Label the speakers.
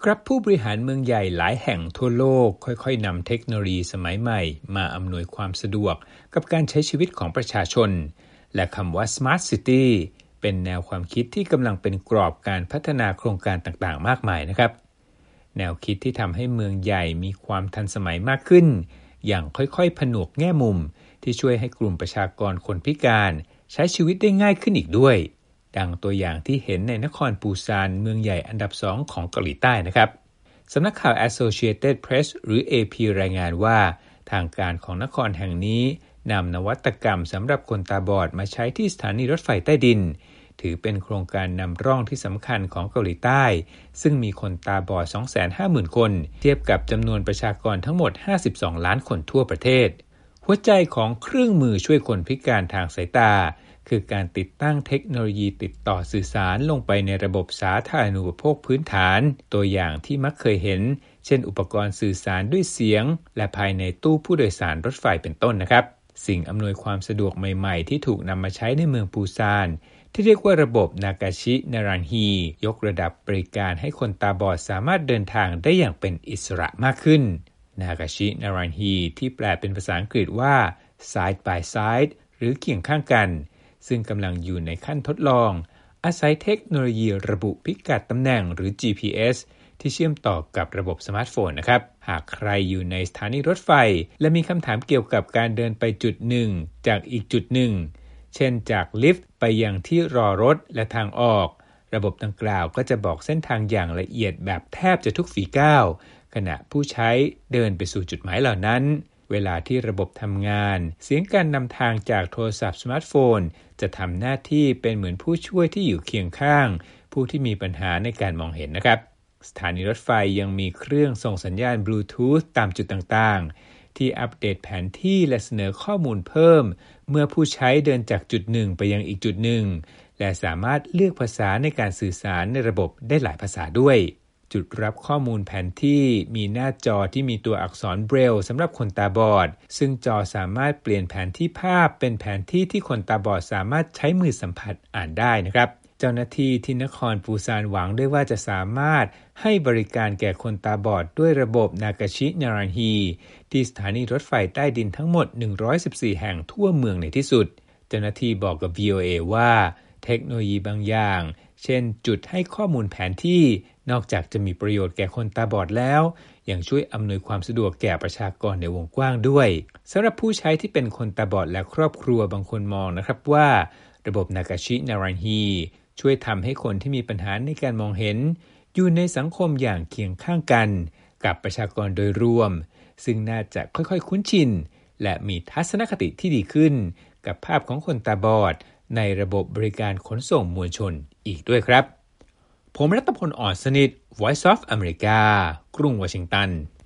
Speaker 1: ครับผู้บริหารเมืองใหญ่หลายแห่งทั่วโลกค่อยๆนำเทคโนโลยีสมัยใหม่มาอำนวยความสะดวกกับการใช้ชีวิตของประชาชนและคำว่า Smart City เป็นแนวความคิดที่กำลังเป็นกรอบการพัฒนาโครงการต่างๆมากมายนะครับแนวคิดที่ทำให้เมืองใหญ่มีความทันสมัยมากขึ้นอย่างค่อยๆผนวกแง่มุมที่ช่วยให้กลุ่มประชากรคนพิการใช้ชีวิตได้ง่ายขึ้นอีกด้วยดังตัวอย่างที่เห็นในนครปูซานเมืองใหญ่อันดับ2ของเกาหลีใต้นะครับสำนักข่าว Associated Press หรือ AP รายงานว่าทางการของนครแห่งนี้นำนวัตกรรมสำหรับคนตาบอดมาใช้ที่สถานีรถไฟใต้ดินถือเป็นโครงการนำร่องที่สำคัญของเกาหลีใต้ซึ่งมีคนตาบอด 250,000 คนเทียบกับจำนวนประชากรทั้งหมด52ล้านคนทั่วประเทศหัวใจของเครื่องมือช่วยคนพิการทางสายตาคือการติดตั้งเทคโนโลยีติดต่อสื่อสารลงไปในระบบสาธารณูปโภคพื้นฐานตัวอย่างที่มักเคยเห็นเช่นอุปกรณ์สื่อสารด้วยเสียงและภายในตู้ผู้โดยสารรถไฟเป็นต้นนะครับสิ่งอำนวยความสะดวกใหม่ๆที่ถูกนำมาใช้ในเมืองปูซานที่เรียกว่าระบบนากาชินารันฮียกระดับบริการให้คนตาบอดสามารถเดินทางได้อย่างเป็นอิสระมากขึ้นนากาชินารันฮีที่แปลเป็นภาษาอังกฤษว่า side by side หรือเคียงข้างกันซึ่งกำลังอยู่ในขั้นทดลองอาศัยเทคโนโลยีระบุพิกัดตำแหน่งหรือ GPS ที่เชื่อมต่อกับระบบสมาร์ทโฟนนะครับหากใครอยู่ในสถานีรถไฟและมีคำถามเกี่ยวกับการเดินไปจุดหนึ่งจากอีกจุดหนึ่งเช่นจากลิฟต์ไปยังที่รอรถและทางออกระบบดังกล่าวก็จะบอกเส้นทางอย่างละเอียดแบบแทบจะทุกฝีก้าวขณะผู้ใช้เดินไปสู่จุดหมายเหล่านั้นเวลาที่ระบบทำงานเสียงการนำทางจากโทรศัพท์สมาร์ทโฟนจะทำหน้าที่เป็นเหมือนผู้ช่วยที่อยู่เคียงข้างผู้ที่มีปัญหาในการมองเห็นนะครับสถานีรถไฟยังมีเครื่องส่งสัญญาณบลูทูธตามจุดต่างๆที่อัปเดตแผนที่และเสนอข้อมูลเพิ่มเมื่อผู้ใช้เดินจากจุดหนึ่งไปยังอีกจุดหนึ่งและสามารถเลือกภาษาในการสื่อสารในระบบได้หลายภาษาด้วยจุดรับข้อมูลแผนที่มีหน้าจอที่มีตัวอักษรเบรลล์สำหรับคนตาบอดซึ่งจอสามารถเปลี่ยนแผนที่ภาพเป็นแผนที่ที่คนตาบอดสามารถใช้มือสัมผัสอ่านได้นะครับเจ้าหน้าที่ที่นครปูซานหวังด้วยว่าจะสามารถให้บริการแก่คนตาบอดด้วยระบบนากาชินารันฮีที่สถานีรถไฟใต้ดินทั้งหมด114แห่งทั่วเมืองในที่สุดเจ้าหน้าที่บอกกับ VOA ว่าเทคโนโลยีบางอย่างเช่นจุดให้ข้อมูลแผนที่นอกจากจะมีประโยชน์แก่คนตาบอดแล้วยังช่วยอำนวยความสะดวกแก่ประชากรในวงกว้างด้วยสำหรับผู้ใช้ที่เป็นคนตาบอดและครอบครัวบางคนมองนะครับว่าระบบนากาชินารันฮีช่วยทำให้คนที่มีปัญหาในการมองเห็นอยู่ในสังคมอย่างเคียงข้างกันกับประชากรโดยรวมซึ่งน่าจะค่อยๆคุ้นชินและมีทัศนคติที่ดีขึ้นกับภาพของคนตาบอดในระบบบริการขนส่งมวลชนอีกด้วยครับผมรัตพล อ่อนสนิท Voice of America กรุงวอชิงตัน